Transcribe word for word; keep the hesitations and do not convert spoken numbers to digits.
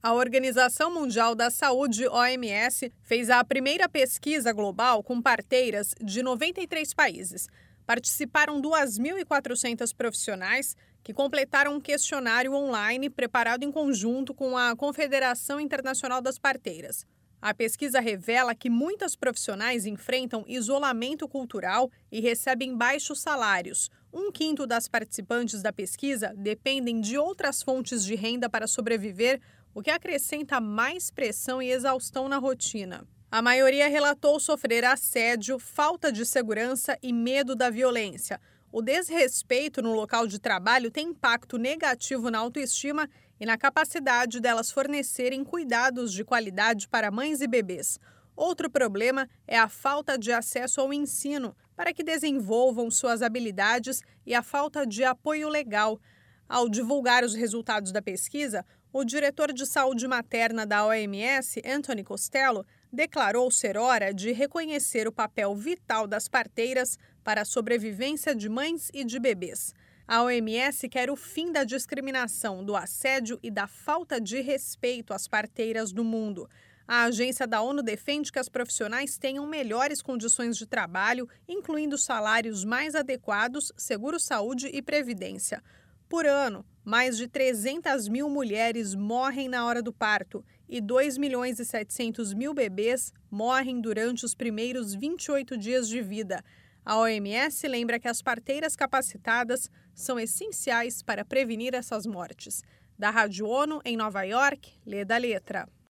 A Organização Mundial da Saúde, O M S, fez a primeira pesquisa global com parteiras de noventa e três países. Participaram duas mil e quatrocentos profissionais que completaram um questionário online preparado em conjunto com a Confederação Internacional das Parteiras. A pesquisa revela que muitas profissionais enfrentam isolamento cultural e recebem baixos salários. Um quinto das participantes da pesquisa dependem de outras fontes de renda para sobreviver, o que acrescenta mais pressão e exaustão na rotina. A maioria relatou sofrer assédio, falta de segurança e medo da violência. O desrespeito no local de trabalho tem impacto negativo na autoestima e na capacidade delas fornecerem cuidados de qualidade para mães e bebês. Outro problema é a falta de acesso ao ensino para que desenvolvam suas habilidades e a falta de apoio legal. Ao divulgar os resultados da pesquisa, o diretor de saúde materna da O M S, Anthony Costello, declarou ser hora de reconhecer o papel vital das parteiras para a sobrevivência de mães e de bebês. A O M S quer o fim da discriminação, do assédio e da falta de respeito às parteiras no mundo. A agência da ONU defende que as profissionais tenham melhores condições de trabalho, incluindo salários mais adequados, seguro-saúde e previdência. Por ano, mais de trezentas mil mulheres morrem na hora do parto e dois milhões e setecentos mil bebês morrem durante os primeiros vinte e oito dias de vida. A O M S lembra que as parteiras capacitadas são essenciais para prevenir essas mortes. Da Rádio ONU, em Nova York, Leda Letra.